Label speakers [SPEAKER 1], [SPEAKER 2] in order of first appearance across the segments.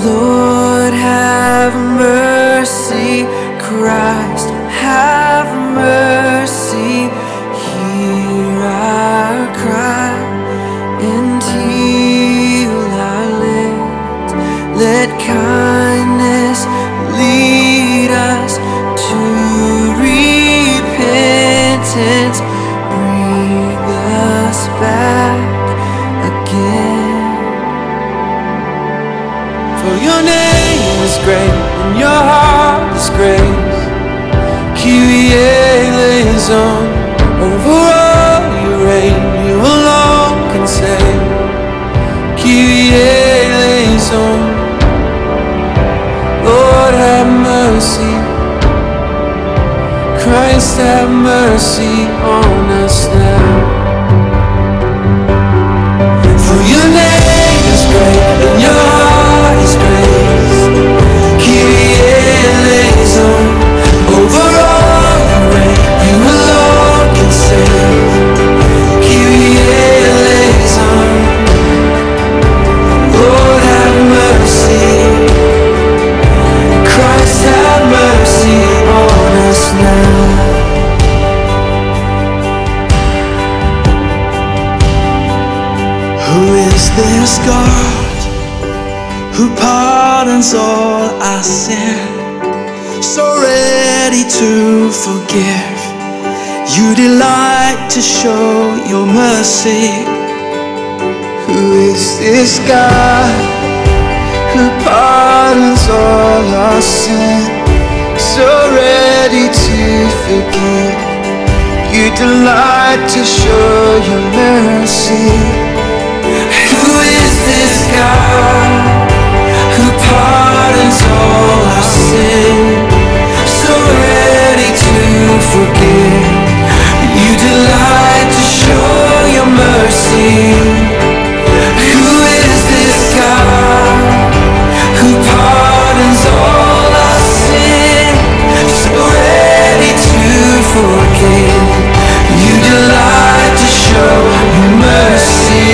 [SPEAKER 1] Lord, have mercy. Christ, have mercy. Hear our cry and heal our land. Let kindness lead us to repentance. Bring us back again. For your name is great and your heart is great. Kyrie eleison, over all you reign, you alone can save. Kyrie eleison, Lord have mercy. Christ have mercy on us now. For your name is great and your heart is great. Kyrie eleison, over all you reign, you alone can save. Kyrie eleison, Lord have mercy. Christ have mercy on us now. Who is this God who pardons all our sin? So ready to forgive, you delight to show your mercy. Who is this God who pardons all our sin? So ready to forgive, you delight to show your mercy. Who is this God who pardons all our sin? So ready to forgive, you delight to show your mercy. Who is this God who pardons all our sin? So ready to forgive, you delight to show your mercy.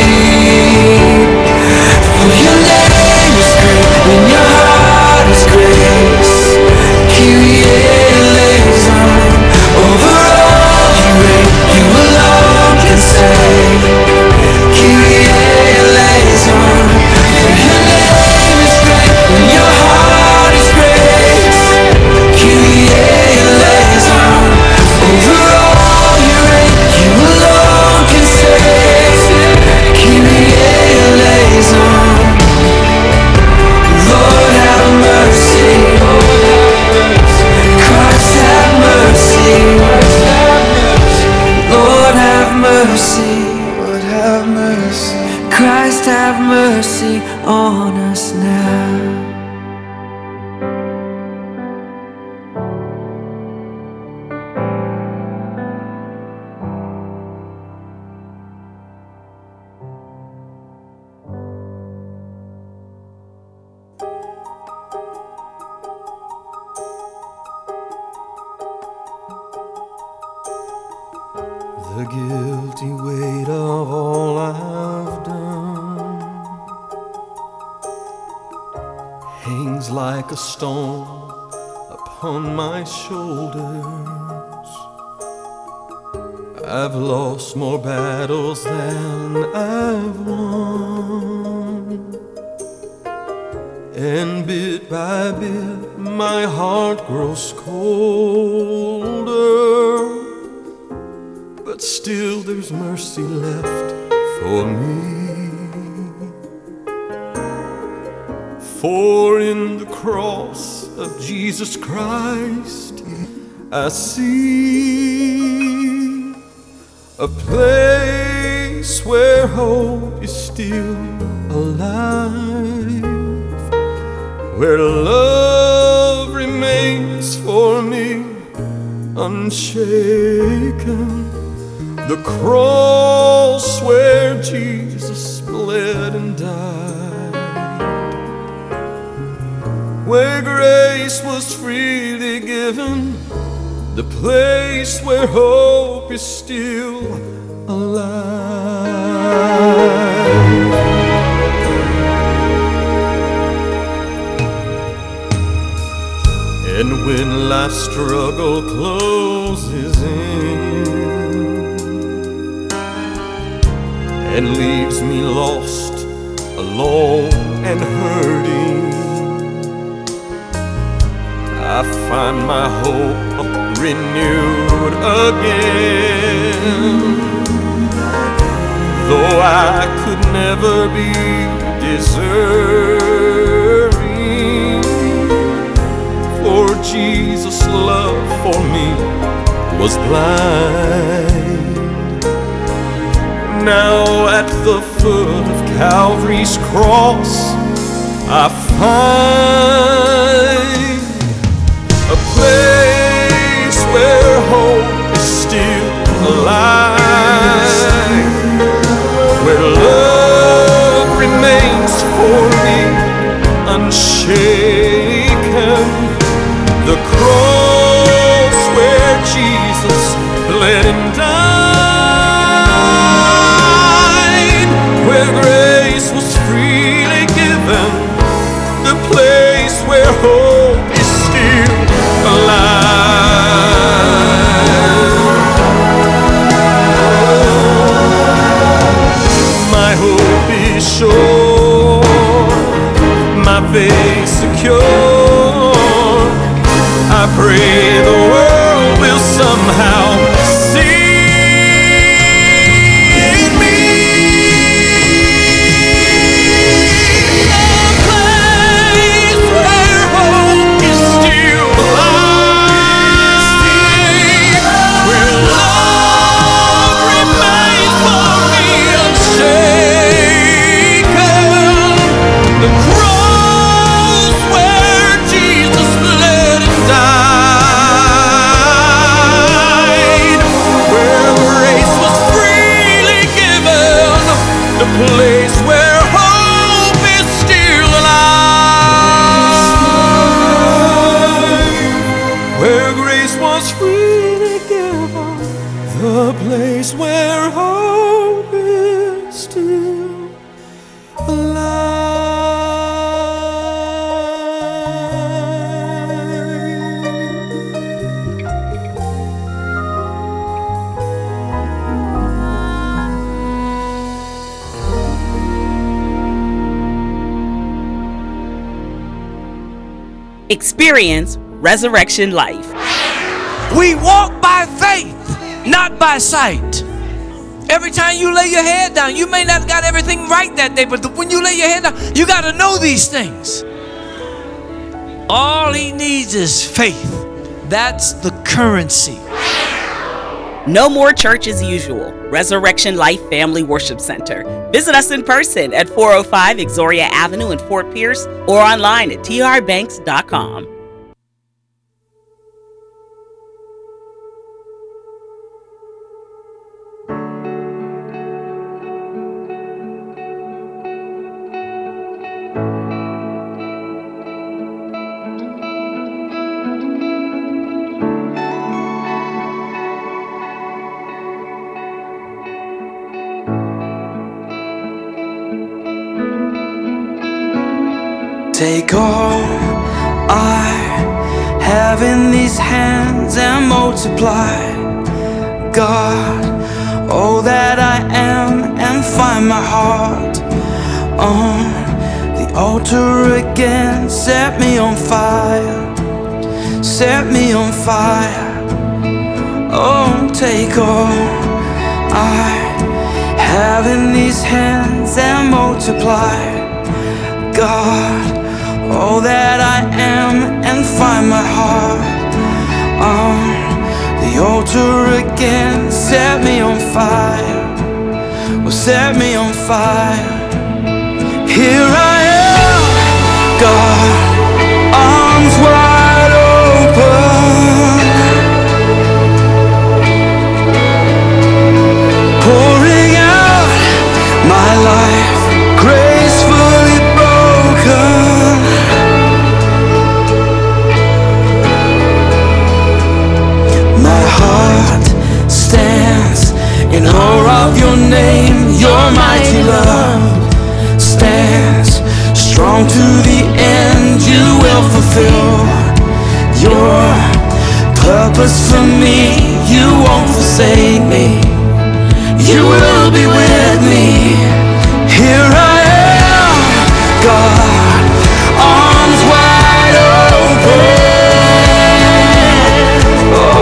[SPEAKER 1] For your name is great and your heart is grace. Kyrie eleison, over all you reign, you alone can save. Kyrie eleison, for your name is great and your heart is grace. Kyrie eleison, over all you reign, you alone can save. Kyrie eleison, Lord have mercy. Christ have mercy. Lord have mercy. Lord have mercy. Christ have mercy on us now.
[SPEAKER 2] The guilty weight of all I've done hangs like a stone upon my shoulders. I've lost more battles than I've won, and bit by bit my heart grows colder. But still there's mercy left for me. For in the cross of Jesus Christ I see a place where hope is still alive, where love remains for me unshaken. The cross where Jesus bled and died, where grace was freely given, the place where hope is still alive. struggle closes in and leaves me lost, alone and hurting, I find my hope renewed again. Though I could never be deserving, for Jesus' love for me was blind. Now at the foot of Calvary's cross I find a place where hope is still alive, where love remains for me unshaken. The cross where Jesus bled and died, where grace was freely given, the place where hope is still alive. My hope is sure, my faith secure. I pray the world will somehow see in me a place where hope is still alive, where love remains for me unshaken. The cross where Jesus bled and died, where grace was freely given, the place where hope is still alive, where grace was freely given, the place where hope is still alive.
[SPEAKER 3] Experience resurrection life.
[SPEAKER 1] We walk by faith, not by sight. Every time you lay your head down, you may not have got everything right that day, but when you lay your head down, you got to know these things. All he needs is faith. That's the currency.
[SPEAKER 3] No more church as usual. Resurrection Life Family Worship Center. Visit us in person at 405 Exoria Avenue in Fort Pierce or online at trbanks.com.
[SPEAKER 1] Take all I have in these hands and multiply, God, all that I am, and find my heart on the altar again. Set me on fire, set me on fire. Oh, take all I have in these hands and multiply, God, all that I am, and find my heart on the altar again. Set me on fire, oh, set me on fire. Here I am, God, arms wide open, pouring out my life, gracefully broken. My heart stands in awe of your name. Your mighty love stands strong to the end. You will fulfill your purpose for me. You won't forsake me. You will be with me. Here I am, God, arms wide open. Oh.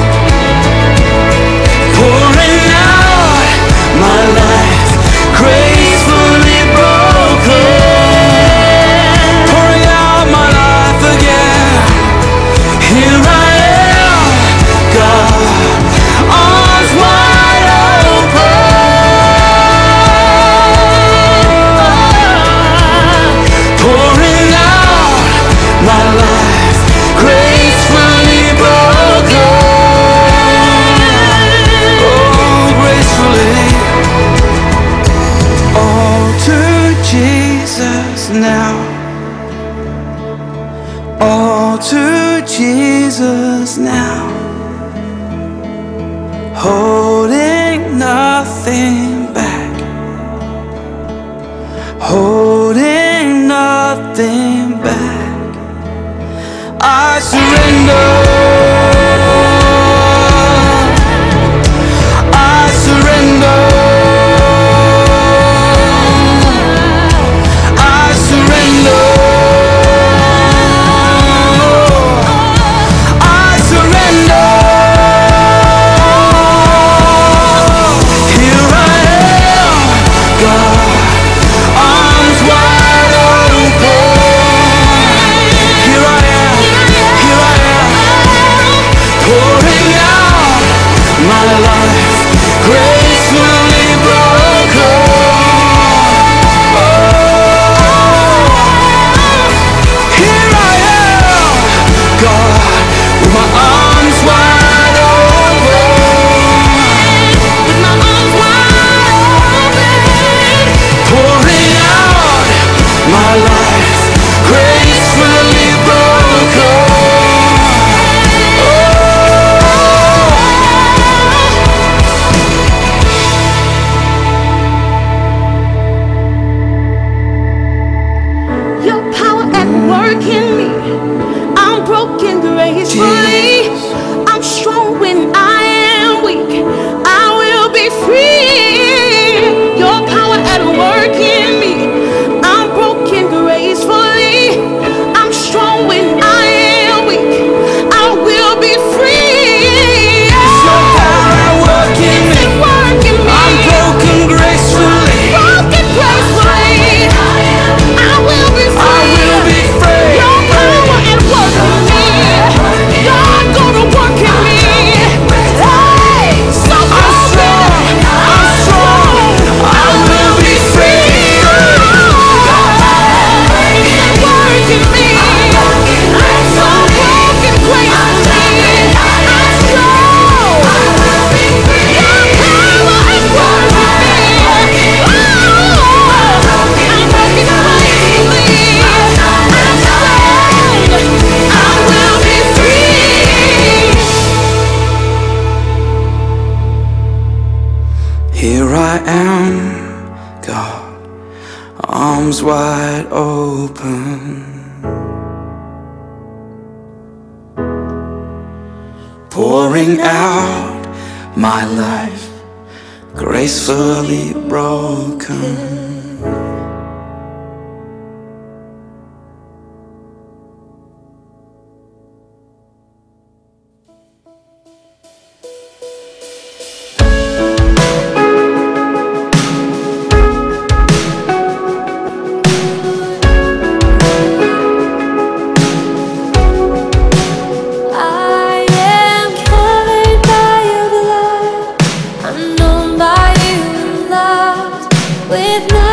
[SPEAKER 1] Pouring out my life, gracefully broken. Pouring out my life again. Here I am, God, arms wide open. Pouring out my life, gracefully broken. Oh, gracefully. All to Jesus now. All to Jesus now. Holding nothing back. Holding nothing back. I surrender. I surrender. I surrender. I surrender. Here I am, God, arms wide open. Here I am, pouring out my life, gracefully broken. Here I am, God, with my arms wide open. With my arms wide open. Pouring out my life, gracefully broken.
[SPEAKER 4] Your power at work in me. I'm broken gracefully. I'm strong when I am weak. I will be free. Your power at work in me. I'm broken gracefully. I'm strong when I am weak. I will be free.
[SPEAKER 1] Your power at work in me. I'm broken gracefully.
[SPEAKER 4] Broken gracefully. I will be free.
[SPEAKER 1] I will be free.
[SPEAKER 4] Your power at work in me. God gonna work in me. Hey, so
[SPEAKER 1] I'm strong. I'm strong. I will be free.
[SPEAKER 4] Work in me. I'm so broken gracefully. I'm strong. Your power at work in me. I'm broken gracefully. I'm strong. I will be free.
[SPEAKER 1] Here I am, God, arms wide open. Pouring out my life, gracefully broken.
[SPEAKER 5] I am covered by your blood. I'm known by you, loved with nothing.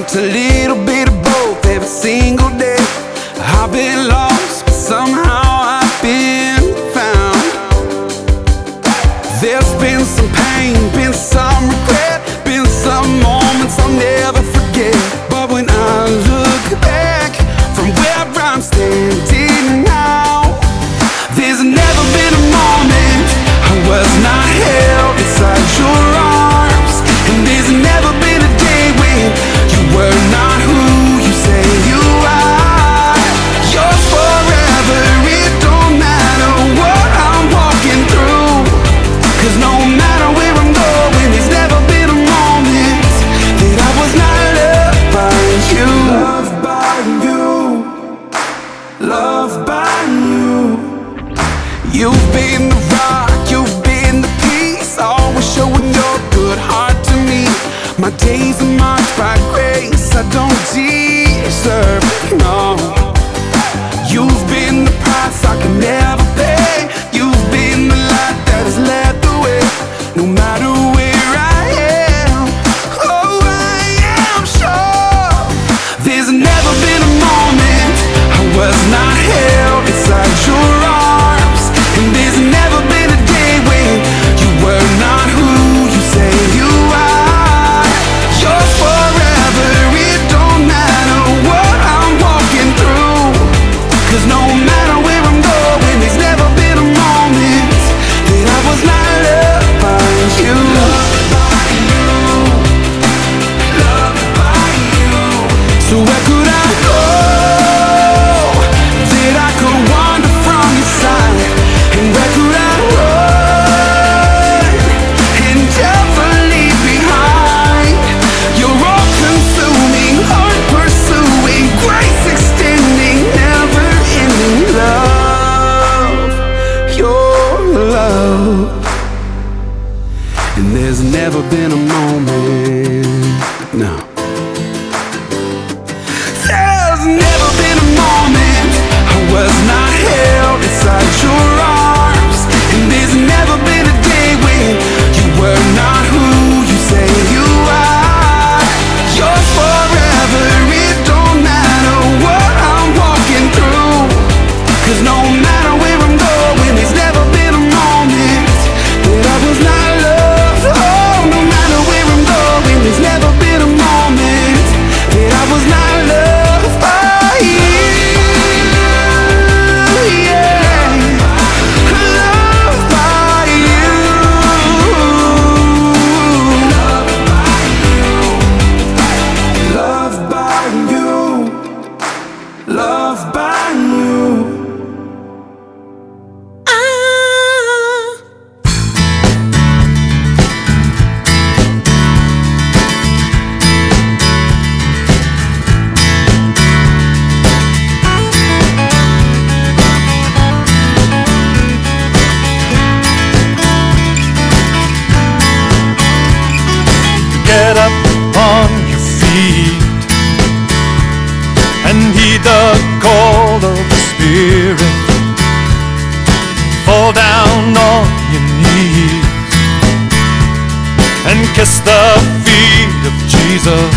[SPEAKER 6] want a little bit of both every single day. I've been lost, but somehow I've been found. There's been some pain, been some regret, been some moments I'll never forget. But when I look back from where I'm standing now, there's never been a moment I was not held inside your arms. And there's never been a day when you were not who you say you are. You're forever, it don't matter what I'm walking through. 'Cause no matter where I'm going, there's never been a moment that I was not loved by you. Loved by you, loved by you. You've been the rock, you've been the peace, always showing your good heart to me. My days are marked by grace I don't deserve, no. You've been the price I can never pay. You've been the light that has led the way. No matter where I am, oh, I am sure there's never been a moment I was not held inside your arms. And there's never been a day when you were not who you say you are. You're forever, it don't matter what I'm walking through. 'Cause no matter where I'm going, there's never been a moment that I was not loved by you. Loved by you, loved by you. So where could I go that I could wander from your side? And where could I run and never leave behind your all-consuming, heart-pursuing, grace-extending, never-ending love, your love. And there's never been a moment, no. There's never been a moment I was not held inside your arms. And there's never been a day when you were not who you say you are. You're forever, it don't matter what I'm walking through. 'Cause no matter where I'm going, there's never been a moment that I was not loved. Oh, no matter where I'm going, there's never been a moment that I was not loved by you. Yeah, loved by you. Loved by you. Loved by you.
[SPEAKER 2] Get up on your feet and heed the call of the Spirit. Fall down on your knees and kiss the feet of Jesus.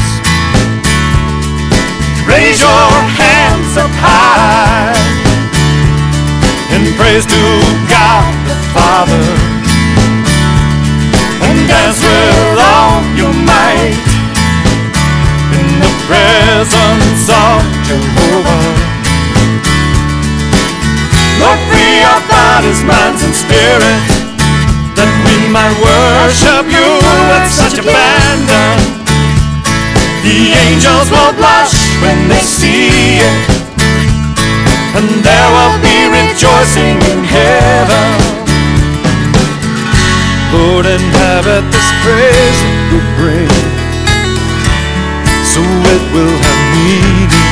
[SPEAKER 2] Raise your hands up high in praise to God the Father, and dance with all your might in the presence of Jehovah. Lord, free our bodies, minds, and spirits, that we might worship you with such abandon. The angels will blush when they see it, and there will be rejoicing in heaven. Lord, inhabit this praise that we bring, so it will have meaning.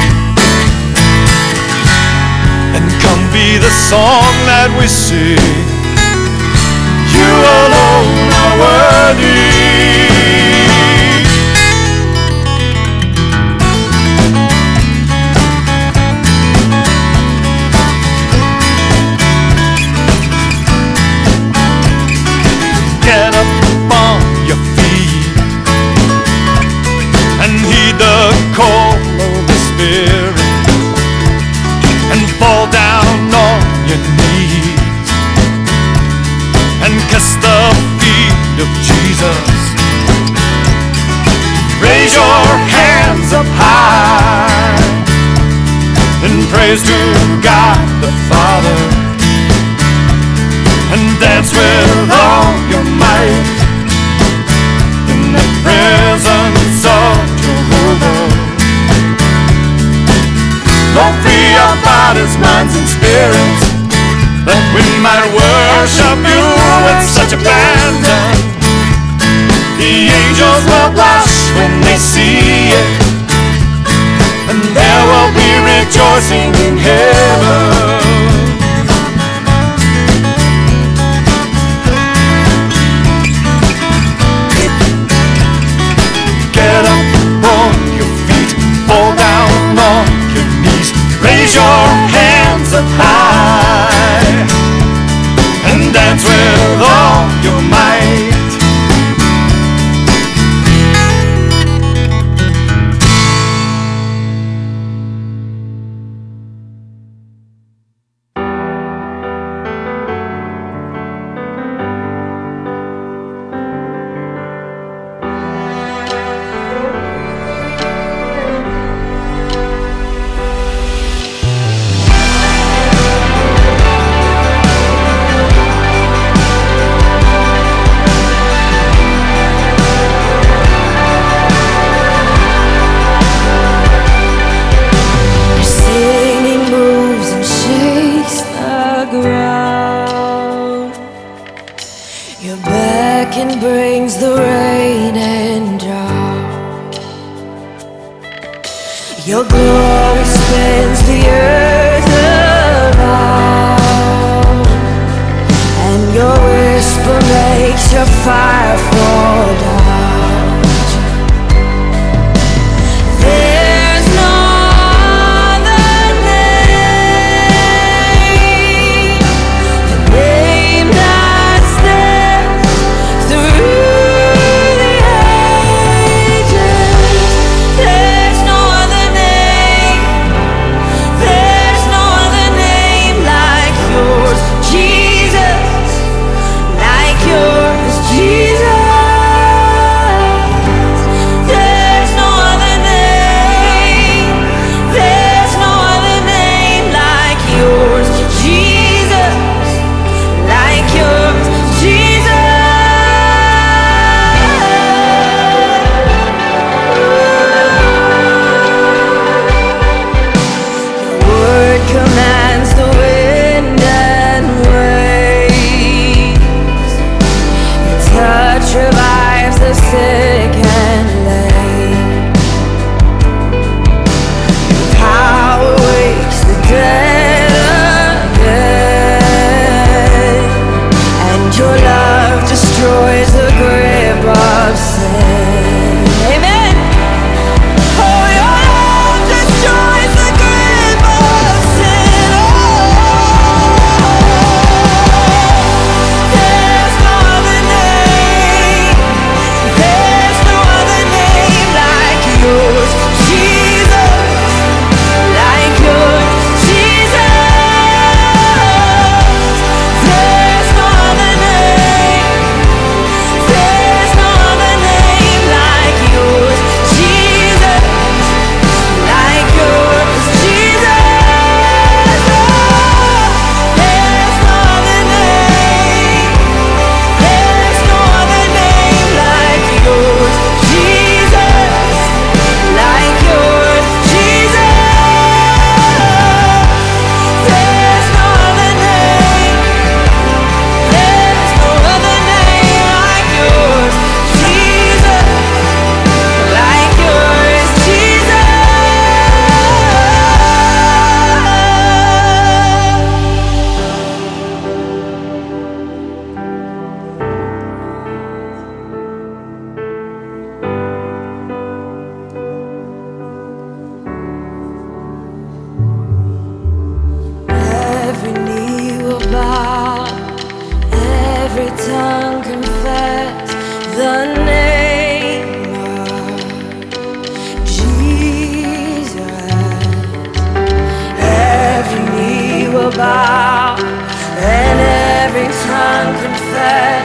[SPEAKER 2] And come be the song that we sing. You alone are worthy. Get up on your feet and heed the praise to God the Father, and dance with all your might in the presence of Jehovah. Lord, free our bodies, minds, and spirits, that we might worship you with such abandon. The angels will blush when they see it, and there will be rejoicing in heaven. Get up on your feet, fall down on your knees, raise your hands up high, and dance with all your might.
[SPEAKER 5] Brings the rain and drought. Your glory spins the earth about, and your whisper makes your fire fall down. There's no other name, the name that stands through the ages. There's no other name, there's no other name like yours, Jesus, like yours, Jesus. There's no other name, there's no other name like yours, Jesus, like yours, Jesus. Word commands the wind and waves. Your touch revives the sick and lame. Your power wakes the dead again, and your love destroys the grip of sin. Amen. Oh, your love destroys the grip of sin. There's no other name, there's no other name like yours, Jesus, like yours, Jesus. There's no other name, there's no other name like yours, Jesus, like yours, Jesus. There's no other name, there's no other name like yours, Jesus, like yours, Jesus. There's no other name, there's no other name like yours, Jesus, like yours, Jesus. Every knee will bow, every tongue confess the name of Jesus. Every knee will bow, and every tongue confess